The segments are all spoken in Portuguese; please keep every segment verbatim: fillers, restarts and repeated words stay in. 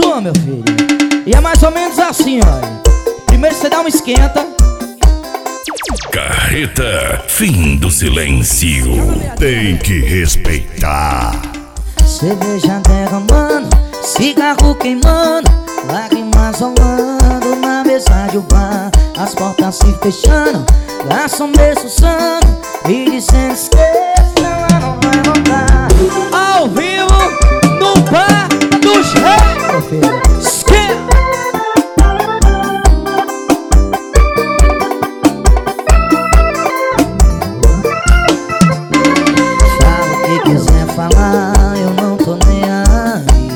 Continua, meu filho. E é mais ou menos assim, olha. Primeiro você dá uma esquenta. Carreta, fim do silêncio. Tem que respeitar. Cerveja derramando, cigarro queimando, lágrimas rolando na mesa de bar. As portas se fechando, garçom desçando e dizendo esqueça, ela não vai voltar. Ao vivo, no bar dos reis, meu filho. Esquenta. Fala o que quiser falar, eu não tô nem aí.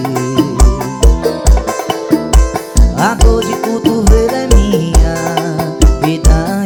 A dor de cotovelo é minha, e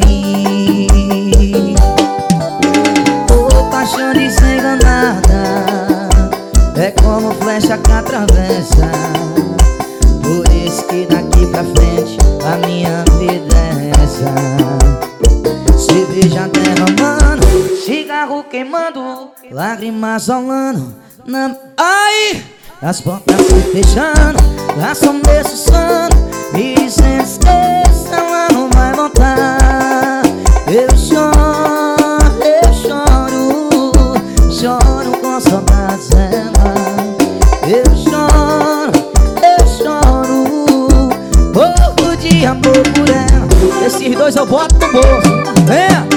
daí? Tô paixão desenganada, é como flecha que atravessa. Por isso que daqui pra frente a minha vida é essa. Cerveja derramando, cigarro queimando, lágrimas rolando na... Ai! As portas se fechando, garçom desçando e dizendo esqueça, ela não vai voltar. Eu choro, eu choro, choro com saudades dela. Eu choro, eu choro, pouco de amor por ela. Esses dois eu boto no bolso. Vem!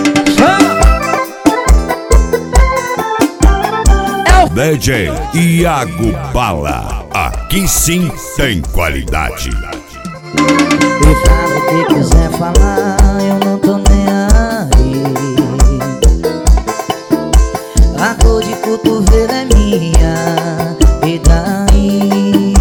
D J Iago Bala, aqui sim tem qualidade. E fala o que quiser falar, eu não tô nem aí. A dor de cotovelo é minha, e daí?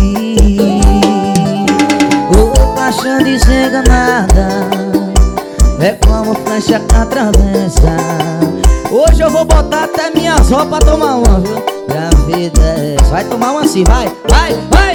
Ô paixão desenganada, é como flecha que atravessa. Hoje eu vou botar até minhas roupas pra tomar uma, viu? Pra vida é essa. Vai tomar uma assim, vai, vai, vai!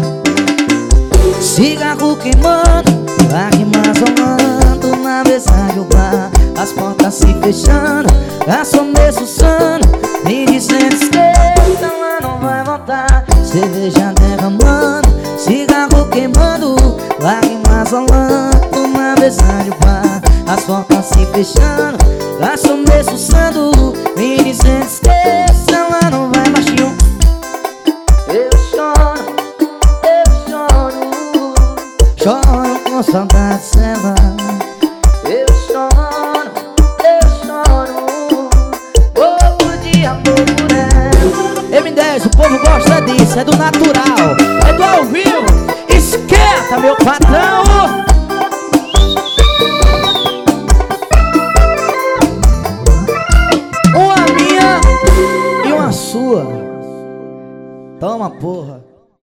Cigarro queimando, lágrimas rolando na mesa de bar. As portas se fechando, garçom desçando me dizendo esqueça, ela não vai voltar. Cerveja derramando, cigarro queimando, lágrimas rolando na mesa de bar. As portas se fechando, garçom desçando me dizendo esqueça, ela não vai baixinho. Eu choro, eu choro, choro com saudades dela. Eu choro, eu choro, pouco de amor por ela. M dez, o povo gosta disso, é do natural, é do ao vivo. Esquenta, meu patrão. Uma minha e uma sua. Toma, porra.